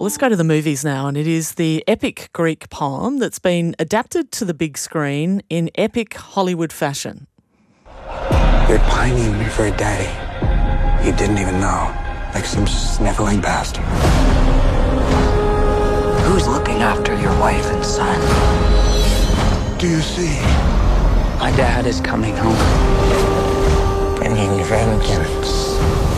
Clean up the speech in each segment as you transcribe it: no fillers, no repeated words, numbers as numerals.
Let's go to the movies now, and it is the epic Greek poem that's been adapted to the big screen in epic Hollywood fashion. You're pining for a day you didn't even know, like some sniveling bastard. Who's looking after your wife and son? Do you see? My dad is coming home. Bringing vengeance.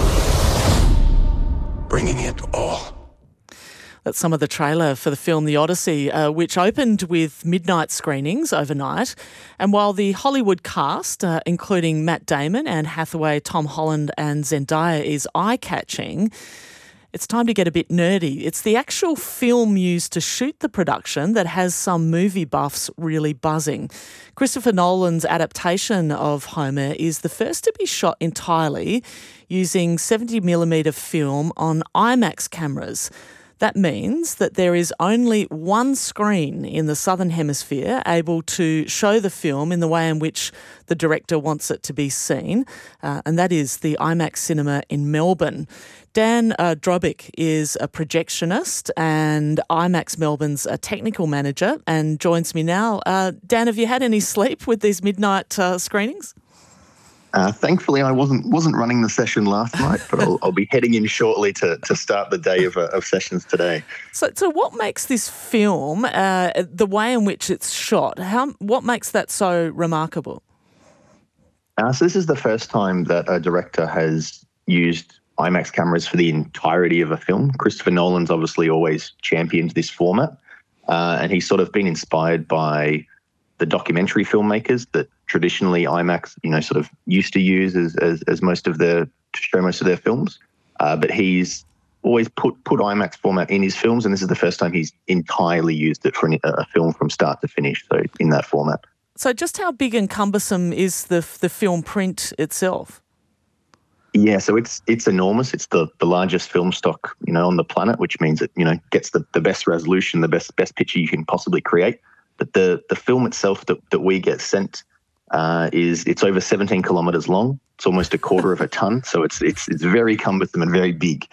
Bringing it all. That's some of the trailer for the film The Odyssey, which opened with midnight screenings overnight. And while the Hollywood cast, including Matt Damon, Anne Hathaway, Tom Holland and Zendaya, is eye-catching, it's time to get a bit nerdy. It's the actual film used to shoot the production that has some movie buffs really buzzing. Christopher Nolan's adaptation of Homer is the first to be shot entirely using 70mm film on IMAX cameras. That means that there is only one screen in the Southern Hemisphere able to show the film in the way in which the director wants it to be seen, and that is the IMAX cinema in Melbourne. Dan Drobick is a projectionist and IMAX Melbourne's a technical manager and joins me now. Dan, have you had any sleep with these midnight screenings? Thankfully, I wasn't running the session last night, but I'll be heading in shortly to start the day of sessions today. So what makes this film, the way in which it's shot, what makes that so remarkable? So this is the first time that a director has used IMAX cameras for the entirety of a film. Christopher Nolan's obviously always championed this format, and he's sort of been inspired by the documentary filmmakers that traditionally IMAX, sort of used to use as most of to show most of their films. But he's always put IMAX format in his films, and this is the first time he's entirely used it for a film from start to finish, so in that format. So just how big and cumbersome is the film print itself? Yeah, so it's enormous. It's the largest film stock, on the planet, which means it, gets the best resolution, the best picture you can possibly create. But the film itself that we get sent it's over 17 kilometres long. It's almost a quarter of a tonne, so it's very cumbersome and very big.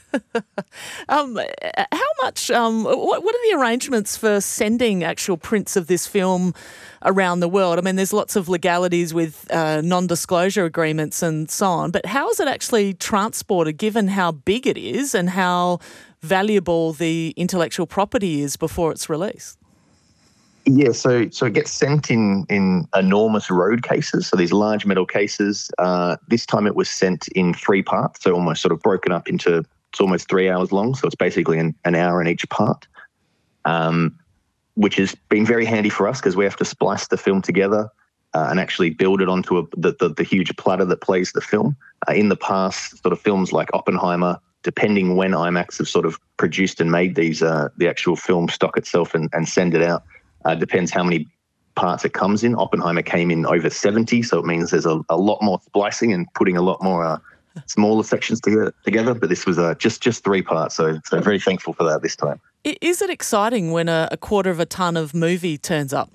How much? What are the arrangements for sending actual prints of this film around the world? I mean, there's lots of legalities with non-disclosure agreements and so on, but how is it actually transported, given how big it is and how valuable the intellectual property is before its release? Yeah, so it gets sent in enormous road cases, so these large metal cases. This time it was sent in 3 parts, so almost sort of broken up into, it's almost 3 hours long, so it's basically an hour in each part, which has been very handy for us because we have to splice the film together and actually build it onto the huge platter that plays the film. In the past, sort of films like Oppenheimer, depending when IMAX have sort of produced and made these, the actual film stock itself and send it out, depends how many parts it comes in. Oppenheimer came in over 70, so it means there's a lot more splicing and putting a lot more smaller sections together. But this was just 3 parts, so very thankful for that this time. Is it exciting when a quarter of a tonne of movie turns up?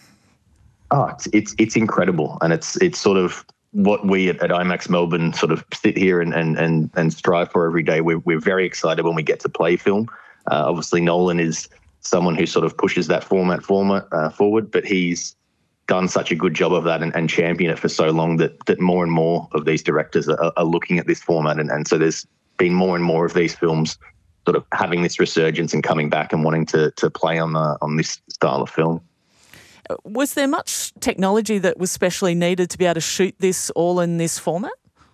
Oh, it's incredible, and it's sort of what we at IMAX Melbourne sort of sit here and strive for every day. We're very excited when we get to play film. Obviously, Nolan is someone who sort of pushes that format forward, but he's done such a good job of that and championed it for so long that more and more of these directors are looking at this format. And so there's been more and more of these films sort of having this resurgence and coming back and wanting to play on this style of film. Was there much technology that was specially needed to be able to shoot this all in this format?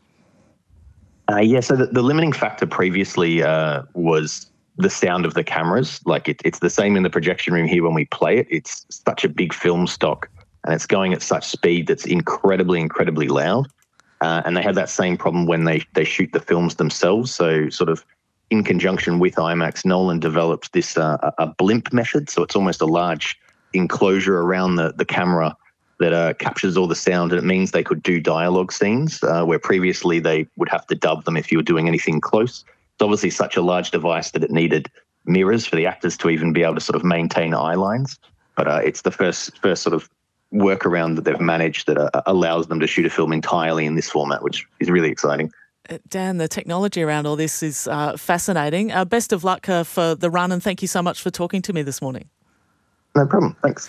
Yeah, so the limiting factor previously was the sound of the cameras. Like it's the same in the projection room here when we play it. It's such a big film stock and it's going at such speed that's incredibly, incredibly loud. And they have that same problem when they shoot the films themselves. So sort of in conjunction with IMAX, Nolan developed this a blimp method. So it's almost a large enclosure around the camera that captures all the sound, and it means they could do dialogue scenes where previously they would have to dub them if you were doing anything close. It's obviously such a large device that it needed mirrors for the actors to even be able to sort of maintain eye lines. But it's the first sort of workaround that they've managed that allows them to shoot a film entirely in this format, which is really exciting. Dan, the technology around all this is fascinating. Best of luck for the run, and thank you so much for talking to me this morning. No problem. Thanks.